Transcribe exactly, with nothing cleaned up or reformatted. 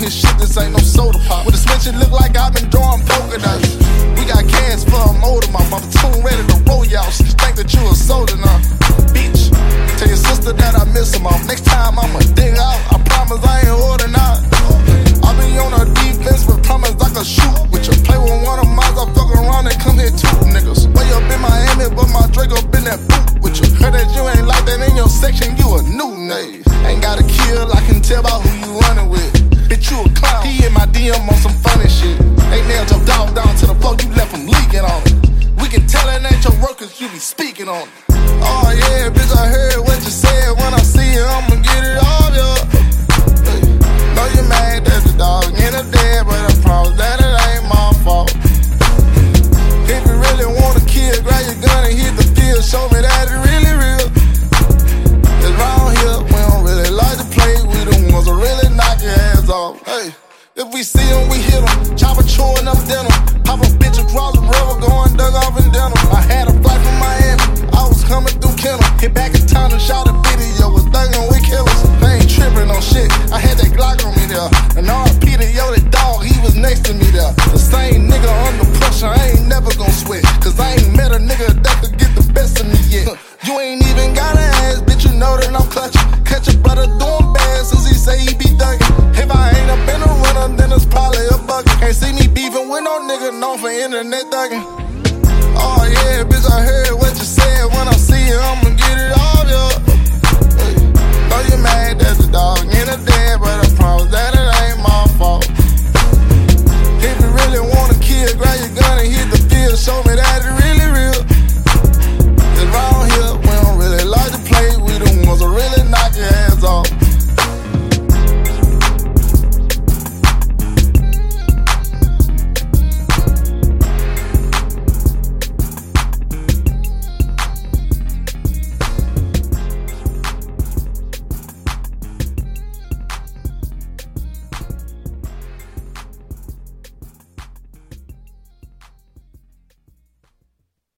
talking this shit, this ain't no soda pop. With a switch, it look like I've been drawing polka dots. We got cash for a motor, my mama tune ready to roll y'all. She think that you a soldier now. Bitch, tell your sister that I miss them off. Next time I'ma dig out, I promise I ain't holding out. I be on a defense, but promise I can shoot with you. Play with one of mine, I fuck around and come here too, niggas. Way up in Miami, but my Drake up in that boot with you. Heard that you ain't like that in your section, you a new name. Ain't got a kill, I can tell by who you running with. Bitch, you a clown, he in my D M on some funny shit. Ain't nailed your dog down to the floor, you left him leaking on it. We can tell it ain't your work, cause you be speaking on it. Oh yeah, bitch, I heard what you said. When I see you, I'ma get it off, yeah. Hey, know you mad that the dog in the dead, but I promise that it ain't my fault. If you really wanna kill, grab your gun and hit the field. Show me that it really real. It's round here, we don't really like to play. We the ones that really knock your ass off. Hey, if we see them, we hit them. Chopper chewing up dinner. Pop a bitch across the river, going dug off in dinner. I had a flight from Miami, I was coming through Kenner. Hit back in town and shot a video, was thugging with killers. They ain't tripping on shit, I had that Glock on me there. And R P to yo, that dog, he was next to me there. The same nigga under pressure, I ain't never gon' switch. Cause I ain't met a nigga that could get the best of me yet. You ain't even gotta ask, bitch, you know that I'm clutching. Catch a brother doing bad since he say he be thugging. If I ain't up in the runner, then it's probably a bucket. Can't see me beefing with no nigga known for internet thugging. Oh yeah, bitch, I heard